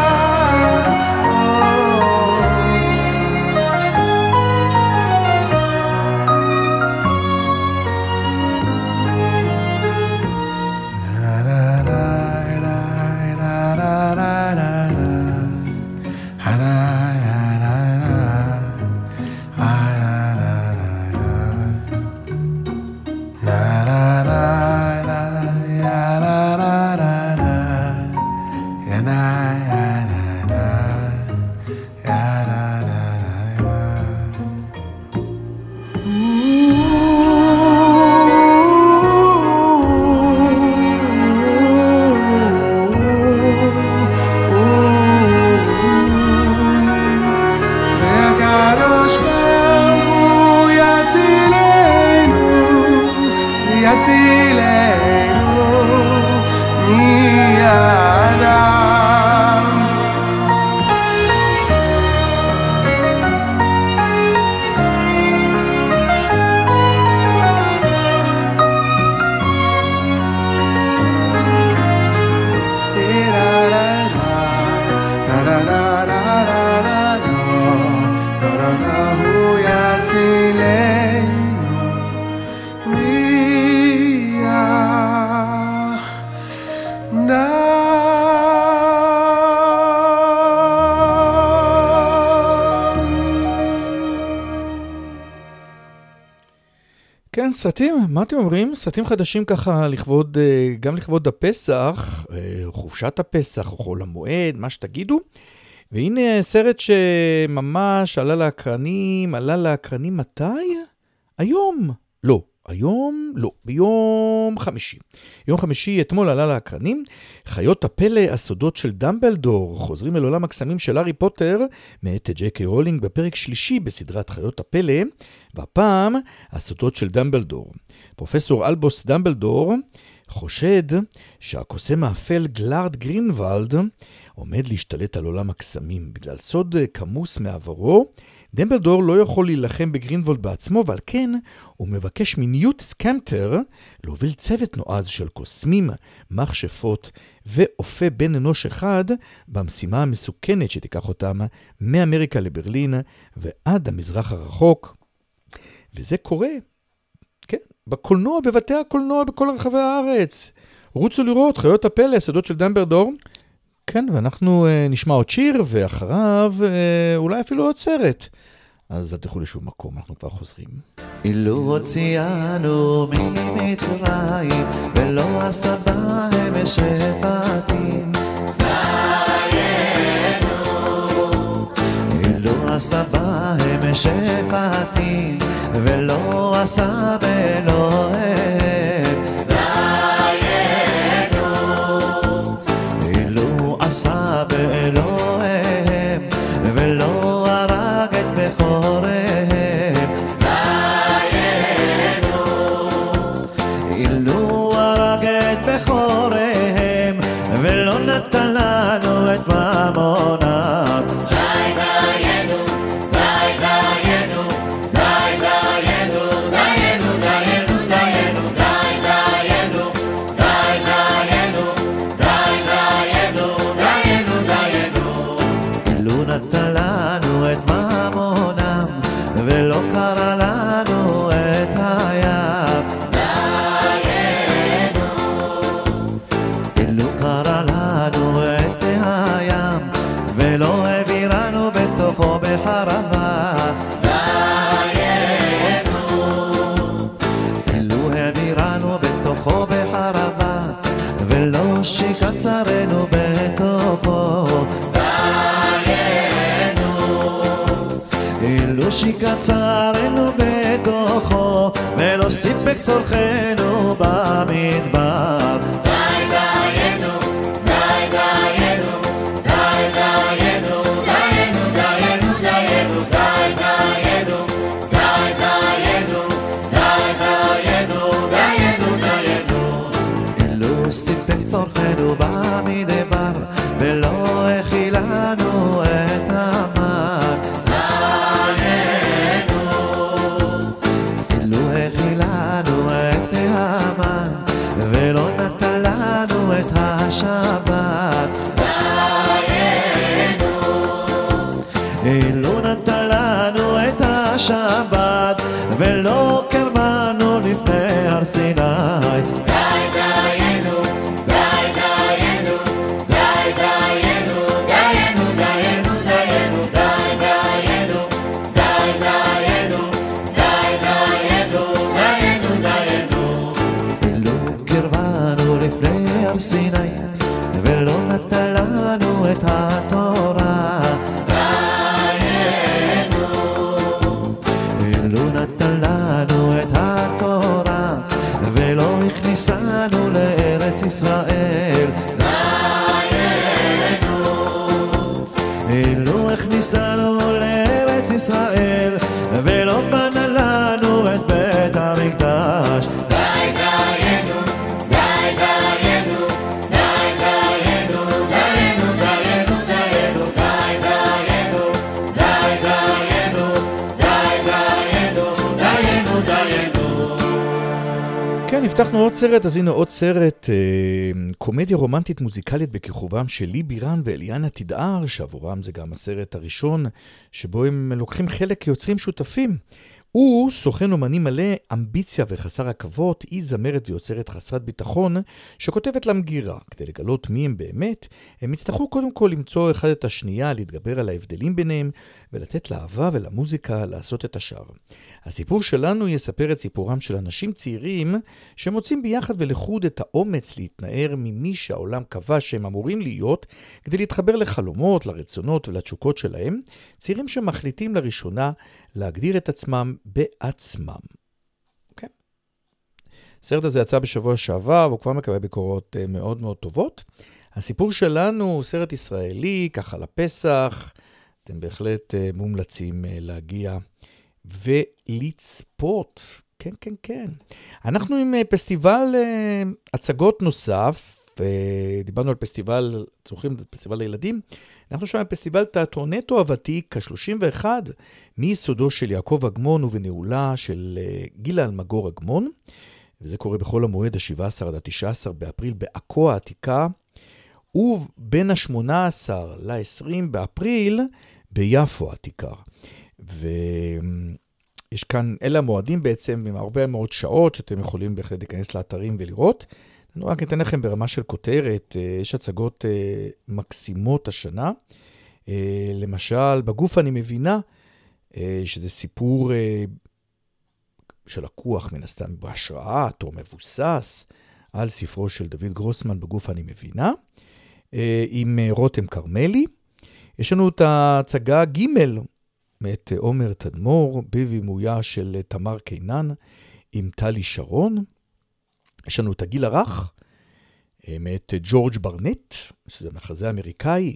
כן, סרטים, מה אתם אומרים? סרטים חדשים ככה לכבוד, גם לכבוד הפסח, חופשת הפסח או חול המועד, מה שתגידו. והנה סרט שממש עלה לאקרנים מתי? היום. לא, היום לא, ביום חמישי. יום חמישי אתמול עלה לאקרנים, חיות הפלא, הסודות של דמבלדור, חוזרים אל עולם הקסמים של הארי פוטר, מאת ג'יי.קיי רולינג בפרק שלישי בסדרת חיות הפלא, והפעם הסודות של דמבלדור. פרופסור אלבוס דמבלדור חושד שהקוסם האפל גלארד גרינוולד עומד להשתלט על עולם הקסמים. בגלל סוד כמוס מעברו, דמבלדור לא יכול להילחם בגרינוולד בעצמו, ועל כן הוא מבקש מניוט סקמפטר להוביל צוות נועז של קוסמים, מכשפות ואופה בן אנוש אחד במשימה המסוכנת שתיקח אותם מאמריקה לברלין ועד המזרח הרחוק. וזה קורה, כן, בקולנוע, בבתי הקולנוע בכל רחבי הארץ. רוצו לראות חיות הפלא, הסודות של דמבלדור. כן, ואנחנו נשמע עוד שיר, ואחריו אולי אפילו עוד סרט. אז אל תלכו לשום מקום, אנחנו כבר חוזרים. אילו הוציאנו ממצרים ולא עשה בהם שפטים אילו עשה בהם שפטים ולא עשה באלוהים אילו עשה באלוהים ולא הרג את בכוריהם אילו הרג את בכוריהם ולא נתן לנו את ממונם ולא קרא לנו את הים אילו קרא לנו את הים ולא העבירנו בתוכו בחרבה אילו העבירנו בתוכו בחרבה ולא שקצרנו בתוכו אילו שקצרנו בתוכו ולא סיפק צורכנו במדבר די דיינו, די דיינו, די דיינו, דיינו, דיינו, דיינו, די דיינו, די דיינו, די דיינו, דיינו, דיינו אילו סיפק צורכנו במדבר ולא הכילנו את המן ולא נתן לנו את השבת לא נתן לנו את השבת ולא קרבנו לפני הר סיני די דיינו, די דיינו, די דיינו, דיינו, דיינו, דיינו, די דיינו, די דיינו, די דיינו, דיינו, דיינו ולא קרבנו לפני הר סיני ולא נתן לנו את התורה דיינו ולא נתן לנו את התורה ולא הכניסנו לארץ ישראל דיינו ולא הכניסנו לארץ ישראל ולא בנה לנו את בית המקדש די דיינו, די דיינו, די דיינו, דיינו, דיינו, דיינו, די דיינו, די דיינו, די דיינו, דיינו, דיינו כן, הבטחנו עוד סרט, אז הנה עוד סרט, קומדיה רומנטית מוזיקלית בכיכובם של לי בירן ואליאנה תדהר, שעבורם זה גם הסרט הראשון שבו הם לוקחים חלק כיוצרים שותפים. הוא סוכן אומני מלא אמביציה וחסר עכבות, היא זמרת ויוצרת חסרת ביטחון שכותבת למגירה. כדי לגלות מי הם באמת, הם יצטרכו קודם כל למצוא אחד את השנייה, להתגבר על ההבדלים ביניהם ולתת לאהבה ולמוזיקה לעשות את השאר. הסיפור שלנו יספר את סיפורם של אנשים צעירים שמוצאים ביחד ולחוד את האומץ להתנער ממי שהעולם קבע שהם אמורים להיות כדי להתחבר לחלומות, לרצונות ולתשוקות שלהם, צעירים שמחליטים לראשונה להגדיר את עצמם בעצמם. אוקיי? הסרט הזה יצא בשבוע שעבר, והוא כבר מקבל ביקורות מאוד מאוד טובות. הסיפור שלנו הוא סרט ישראלי, ככה לפסח, אתם בהחלט מומלצים להגיע ולצפות. כן, כן, כן. אנחנו עם פסטיבל הצגות נוסף, דיברנו על פסטיבל, זוכרים את פסטיבל לילדים? אנחנו שם בפסטיבל תיאטרונטו הוותיק, ה-31, מיסודו של יעקב אגמון ובניהולה של גילה אלמגור אגמון, וזה קורה בכל המועד ה-17 עד ה-19 באפריל בעכו העתיקה, ובין ה-18 ל-20 באפריל ביפו העתיקה. ויש כאן, אלה המועדים בעצם, עם הרבה מאוד שעות שאתם יכולים בהחלט להיכנס לאתרים ולראות. אני רק אתן לכם ברמה של כותרת, יש הצגות מקסימות השנה. למשל, בגוף אני מבינה, שזה סיפור שלקוח מן הסתם בהשראת או מבוסס על ספרו של דוד גרוסמן בגוף אני מבינה, עם רותם קרמלי. יש לנו את ההצגה ג' מאת עומר תדמור, בבימויה של תמר קינן עם טלי שרון. יש לנו את הגיל הרך, מאת ג'ורג' ברנט, שזה מחזה אמריקאי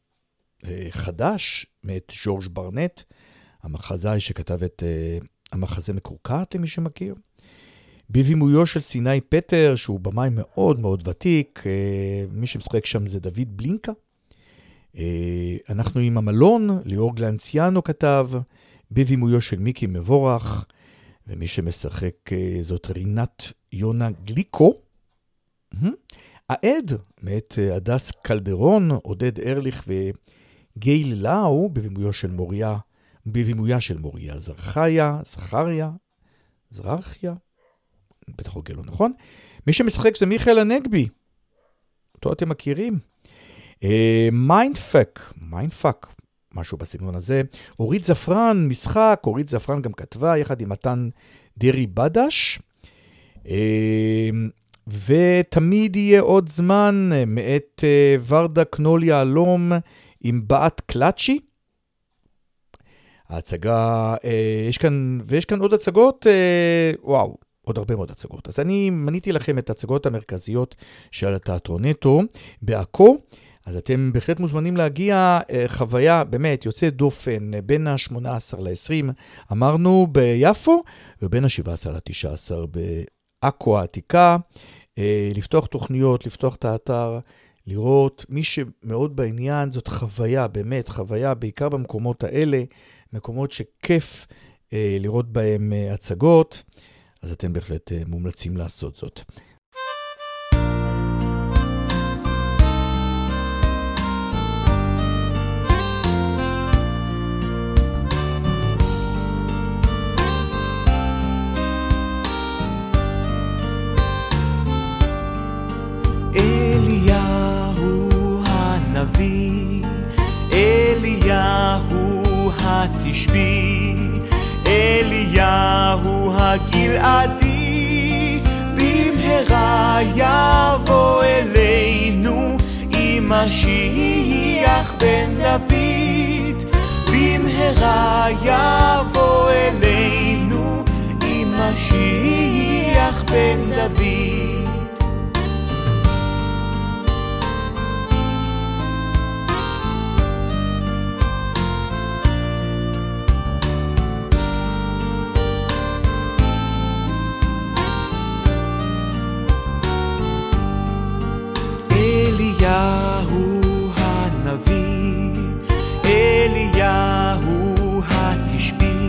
חדש, מאת ג'ורג' ברנט, המחזאי שכתב את המחזה מקורקעת, למי שמכיר. בבימויו של סיני פטר, שהוא במאי מאוד מאוד ותיק, מי שמשחק שם זה דוד בלינקה. אנחנו עם המלון, ליאור גלנציאנו כתב, בבימויו של מיקי מבורך, ומי שמשחק זאת רינת יונה גליקו. העד, מאת הדס קלדרון, עודד ארליך וגייל לאו, בבימויה של מוריה זרחיה, בטח הוגה לא נכון. מי שמשחק זה מיכאל הנגבי, אותו אתם מכירים. מיינדפאק, משהו בסגנון הזה. אורית זפרן, משחק, אורית זפרן גם כתבה, יחד עם מתן דרי בדש. ותמיד יהיה עוד זמן, מאת ורדה קנוליה אלום, עם בעת קלאצ'י. ההצגה, יש כאן עוד הצגות, וואו, עוד הרבה מאוד הצגות. אז אני מניתי לכם את הצגות המרכזיות של התיאטרונטו בעכו, אז אתם בהחלט מוזמנים להגיע, חוויה באמת יוצאת דופן בין ה-18 ל-20, אמרנו ביפו, ובין ה-17 ל-19 בעכו העתיקה, לפתוח תוכניות, לפתוח את האתר, לראות מי שמאוד בעניין, זאת חוויה, באמת חוויה, בעיקר במקומות האלה, מקומות שכיף לראות בהם הצגות, אז אתם בהחלט מומלצים לעשות זאת. אליהו הנביא, אליהו התשבי, אליהו הגלעדי, במהרה יבוא אלינו עם משיח בן דוד, במהרה יבוא אלינו עם משיח בן דוד. אליהו הנביא, אליהו התשבי,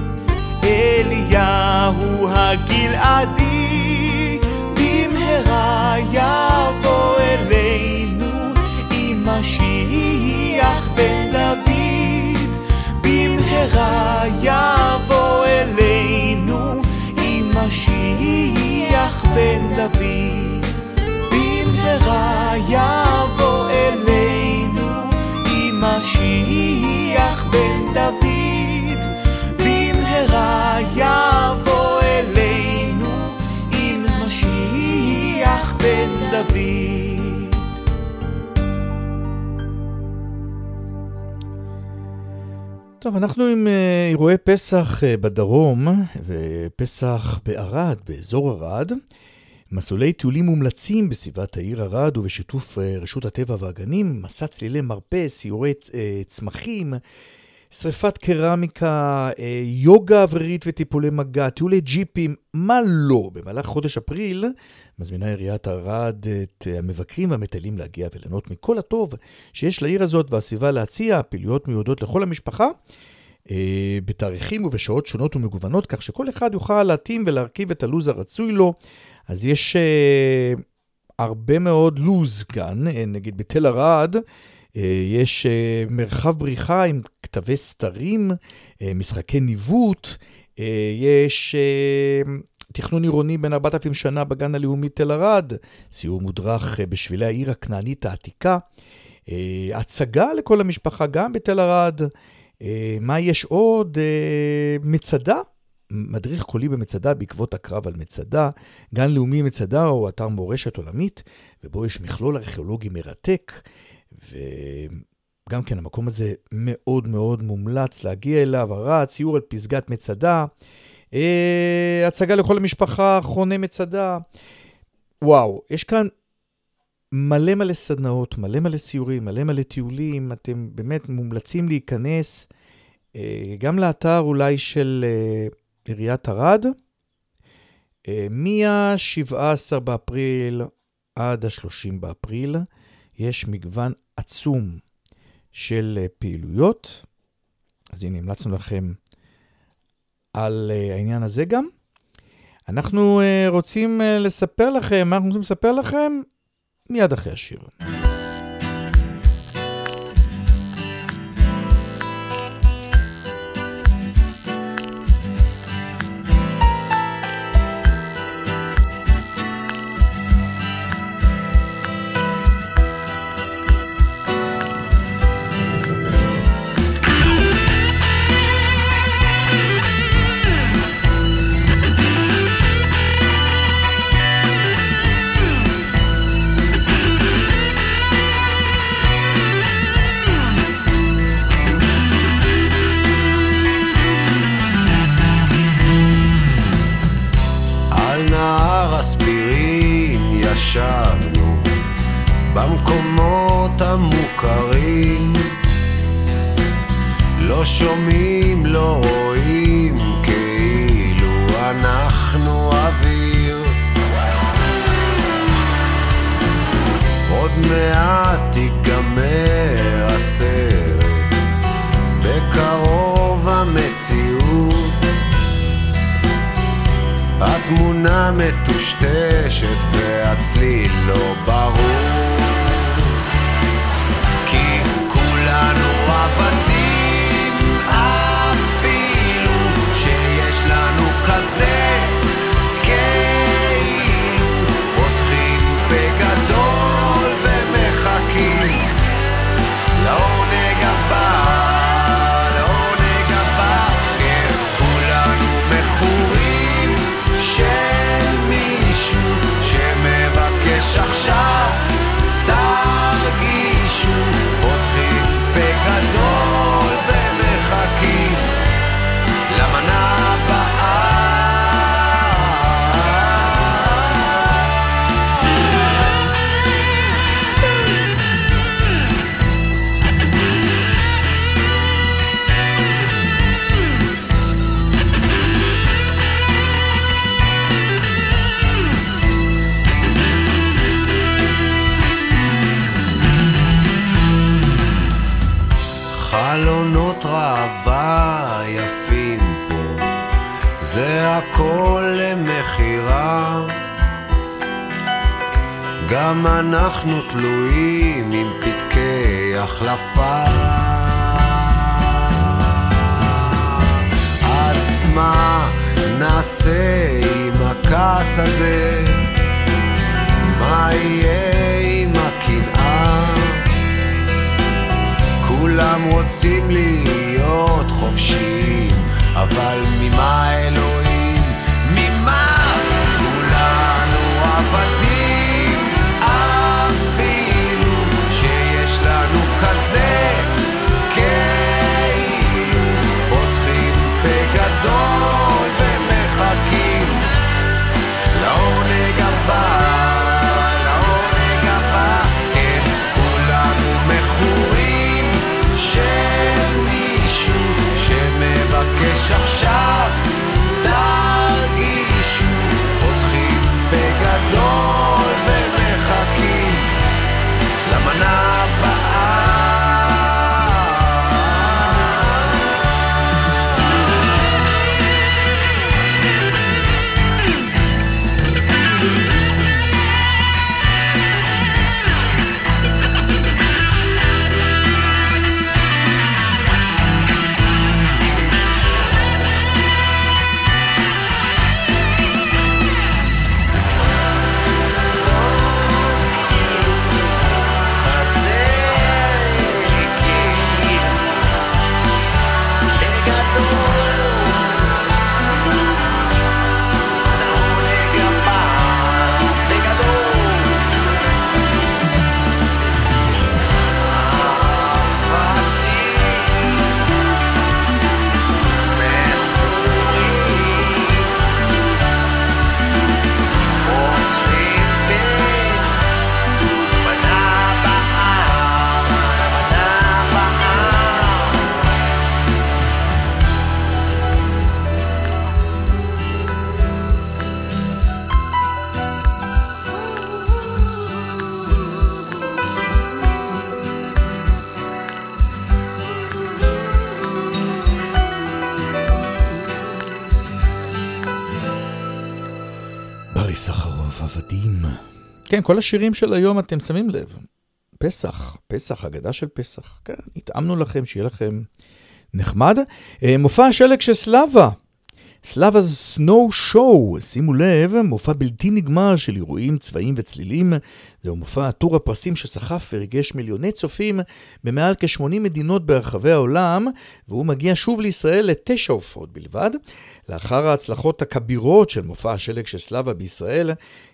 אליהו הגלעדי, במהרה יבוא אלינו עם משיח בן דוד, במהרה יבוא אלינו עם משיח בן דוד. במהרה יבוא אלינו עם משיח בן דוד, במהרה יבוא אלינו עם משיח בן דוד. טוב, אנחנו עם אירועי פסח בדרום ופסח בערד, באזור ערד. מסלולי טיולים מומלצים בסביבת העיר ערד ובשיתוף רשות הטבע והגנים, מסע צלילי מרפא, סיורי צמחים, שריפת קרמיקה, יוגה אווירית וטיפולי מגע, טיולי ג'יפים, מה לא. במהלך חודש אפריל מזמינה עיריית ערד את המבקרים והמטיילים להגיע וליהנות מכל הטוב שיש לעיר הזאת והסביבה, להציע פעילויות מיועדות לכל המשפחה, בתאריכים ובשעות שונות ומגוונות, כך שכל אחד יוכל להתאים ולהרכיב את הלוז הרצוי לו. אז יש הרבה מאוד לוז כאן, נגיד בתל ערד, יש מרחב בריחה עם כתבי סתרים, משחקי ניווט, יש תכנון עירוני בין 4,000 שנה בגן הלאומי תל ערד, סיור מודרך בשבילי העיר הכנענית העתיקה, הצגה לכל המשפחה גם בתל ערד, מה יש עוד? מצדה מדריך קולי במצדה בעקבות הקרב על מצדה, גן לאומי מצדה הוא אתר מורשת עולמית, ובו יש מכלול ארכיאולוגי מרתק, וגם כן המקום הזה מאוד מאוד מומלץ להגיע אליו, הרע, ציור על פסגת מצדה, הצגה לכל המשפחה, חונה מצדה, וואו, יש כאן מלא מלא סדנאות, מלא מלא סיורים, מלא מלא טיולים, אתם באמת מומלצים להיכנס, גם לאתר אולי של עיריית ערד, מה-17 באפריל עד ה-30 באפריל, יש מגוון עצום של פעילויות, אז הנה המלצנו לכם על העניין הזה גם. אנחנו רוצים לספר לכם, אנחנו רוצים לספר לכם מיד אחרי השיר. ישבנו במקומות המוכרים, לא שומעים, לא רואים, כאילו אנחנו אוויר. עוד מעט ייגמר הסרט, בקרוב המציאות, התמונה מטושטשת והצליל לא ברור, כי כולנו עבדים, אפילו שיש לנו כזה כאילו, פותחים בגדול ומחכים לעונג הבא, לעונג הבא, כן, כולנו מכורים של מישהו שמבקש עכשיו, תרגישו, פותחים בגדול ומחכים למנה הבאה. חלונות ראווה יפים פה, זה הכל למחירה, גם אנחנו תלויים עם פתקי החלפה. אז מה נעשה עם הכעס הזה? מה יהיה עם הקנאה? כולם רוצים להיות חופשיים, אבל ממה אלוהים? ממה? כולנו עבדים, אפילו שיש לנו כזה כאילו, פותחים בגדול ומחכים לעונג הבא, לעונג הבא, כן, כולנו מכורים של מישהו שמבקש עכשיו, כן, כל השירים של היום אתם שמים לב. פסח, אגדה של פסח. כן, התאמנו לכם, שיהיה לכם נחמד. מופע השלג של סלאבה. סלאבה סנואו שואו, שימו לב, מופע בלתי נגמר של אירועים, צבעים וצלילים. זהו מופע טור הפרסים שסחף וריגש מיליוני צופים במעל כ-80 מדינות ברחבי העולם, והוא מגיע שוב לישראל ל9 הופעות בלבד. לאחר ההצלחות הכבירות של מופע השלג של סלאבה בישראל,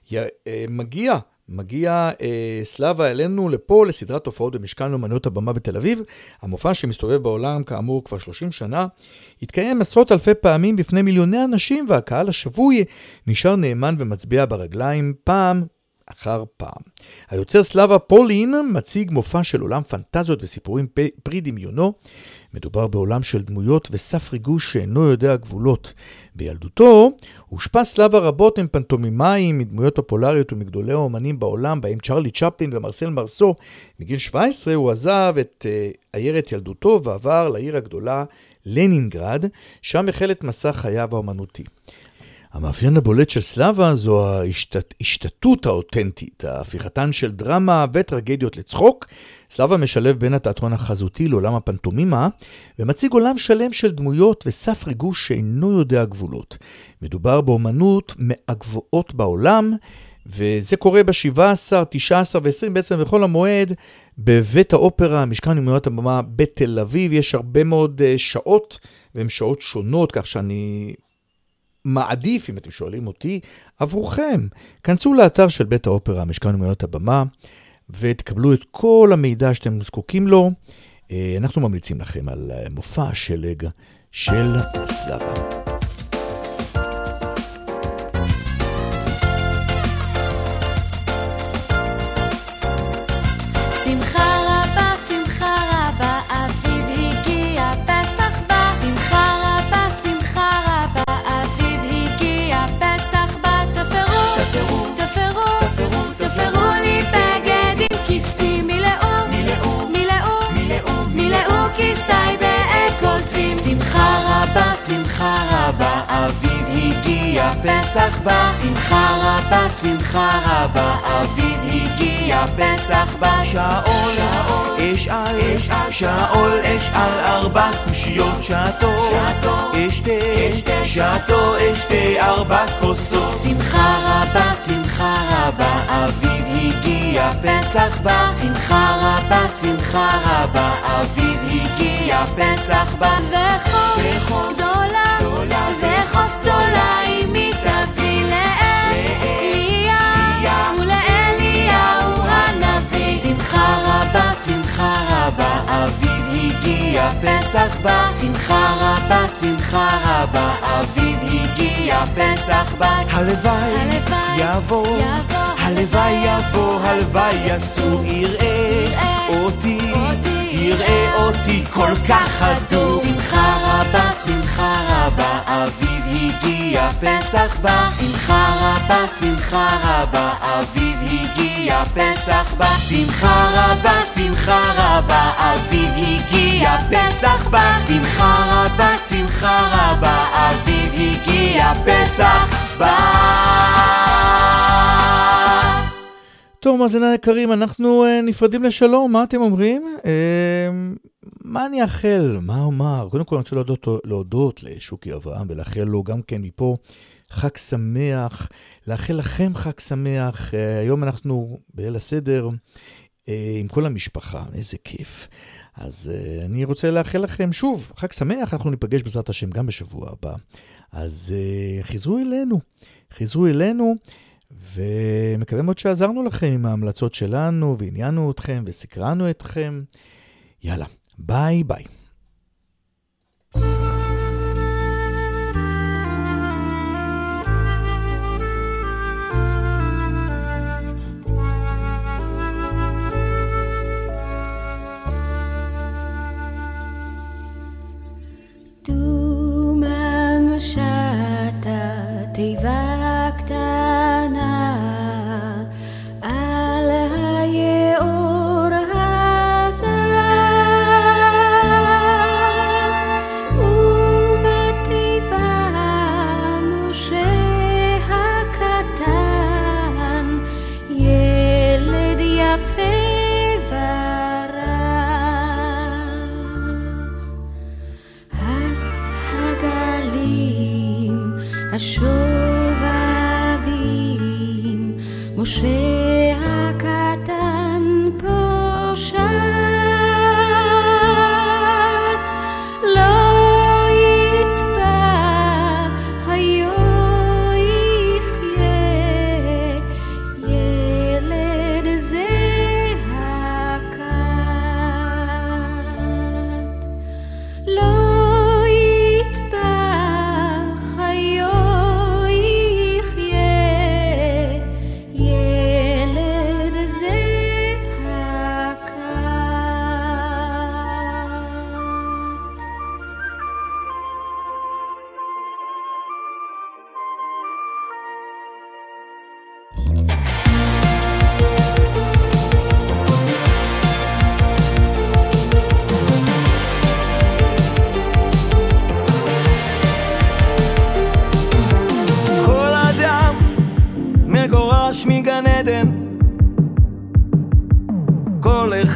מגיע סלאבה אלינו לפה לסדרת הופעות במשכן לאמנויות הבמה בתל אביב. המופע שמסתובב בעולם כאמור כבר 30 שנה, התקיים עשרות אלפי פעמים בפני מיליוני אנשים, והקהל השבוי נשאר נאמן ומצביע ברגליים פעם אחר פעם. היוצר סלאבה פולין מציג מופע של עולם פנטזיות וסיפורים פרי דמיונו. מדובר בעולם של דמויות וסף ריגוש שאינו יודע גבולות. בילדותו הושפע סלאבה רבות עם פנטומימאים, מדמויות פופולריות ומגדולי האומנים בעולם, בהם צ'רלי צ'פלין ומרסל מרסו. מגיל 17 הוא עזב את עיירת ילדותו ועבר לעיר הגדולה לנינגרד, שם החל את מסע חייו האומנותי. המאפיין הבולט של סלאבה זו ההשתתות האותנטית, ההפיכתן של דרמה וטרגדיות לצחוק. סלאבה משלב בין התיאטרון החזותי לעולם הפנטומימה, ומציג עולם שלם של דמויות וסף ריגוש שאינו יודע גבולות. מדובר באומנות מהגבוהות בעולם, וזה קורה ב-17, 19 ו-20 בעצם בכל המועד, בבית האופרה, משכן לאמנויות הבמה בתל אביב. יש הרבה מאוד שעות, והן שעות שונות, כך שאני מעדיף, אם אתם שואלים אותי, עבורכם. כנסו לאתר של בית האופרה, משכן לאמנויות הבמה, ותקבלו את כל המידע שאתם זקוקים לו. אנחנו ממליצים לכם על מופע השלג של סלאבה. שמחה רבה, אביב הגיע, פסח בא. שמחה רבה, שמחה רבה, אביב הגיע, פסח בא. שאול אשאל, שאול אשאל 4 קושיות, שעתו אשתה 4 כוסות. שמחה רבה, אביב הגיע, פסח בא. שמחה רבה, אביב הגיע, פסח בא. וחוס גדולה עימי תביא לאליה ולאליהו הנביא. שמחה רבה, אביב הגיע, פסח בא. שמחה רבה, אביב הגיע, פסח בא. הלוואי יבוא, הלוואי יסור, יראה אותי כל כך הדור. שמחה רבה, אביב הגיע, פסח בא. שמחה רבה, אביב הגיע, פסח בא. שמחה רבה, אביב הגיע, פסח בא. שמחה רבה, אביב הגיע, פסח בא. טוב, מאזיני היקרים, אנחנו נפרדים לשלום. מה אתם אומרים? מה אני אאחל? מה אומר? קודם כל אני רוצה להודות לשוקי אברהם ולאחל לו גם כן מפה חג שמח, לאחל לכם חג שמח. היום אנחנו בליל הסדר עם כל המשפחה, איזה כיף. אז אני רוצה לאחל לכם שוב חג שמח. אנחנו ניפגש בעזרת השם גם בשבוע הבא. אז חזרו אלינו ומקווה מאוד שעזרנו לכם עם ההמלצות שלנו ועניינו אתכם וסקרנו אתכם. יאללה, ביי ביי. דומם שתה תיבה קטנה על היאור הזר,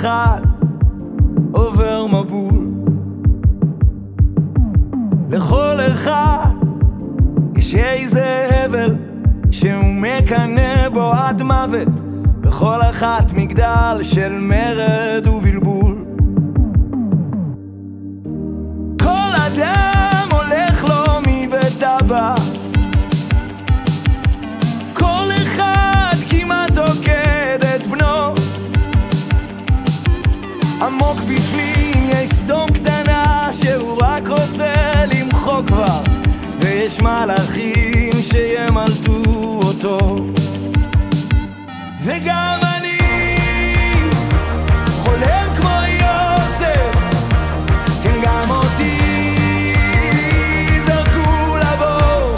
אחד עובר מבול, לכל אחד יש איזה הבל שהוא מקנה בו עד מוות, בכל אחת מגדל של מרד ובלבול. כל אדם הולך לו מבית אבא, כל אחד כמעט עוקד את בנו, עמוק בפנים יש סדום קטנה שהוא רק רוצה למחוק כבר, ויש מלאכים שימלטו אותו. וגם אני חולם כמו יוסף, כן גם אותי זרקו לבור,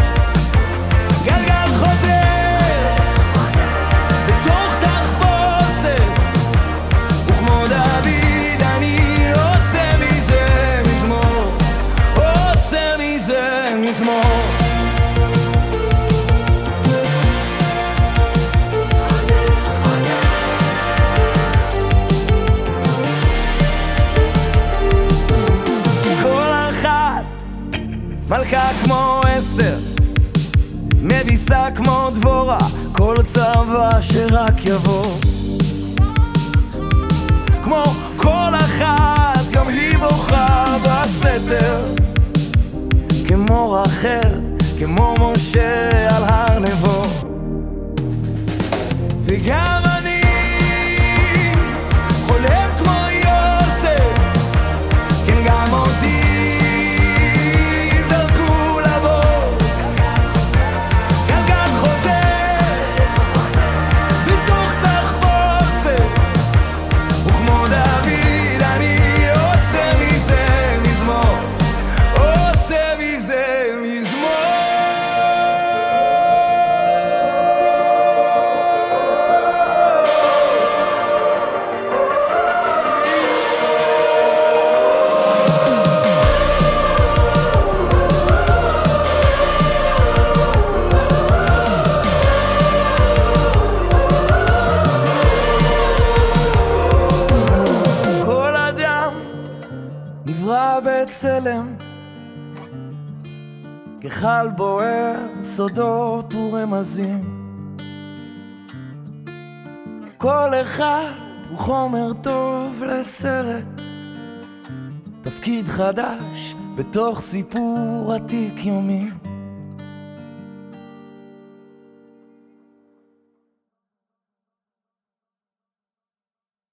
גלגל חוזר בתוך תחפושת, וכמו דוד אני עושה מזה מזמור, עושה מזה מזמור. מלכה כמו אסתר, מביסה כמו דבורה, כל צבא שרק יבוא. כמו כל אחת גם היא בוכה בסתר, כמו רחל, כמו משה על הר נבו. וגם אני חולם כמו יוסף, כן גם אותי בצלם, כחל בוער סודות ורמזים, כל אחד הוא חומר טוב לסרט, תפקיד חדש בתוך סיפור עתיק יומי.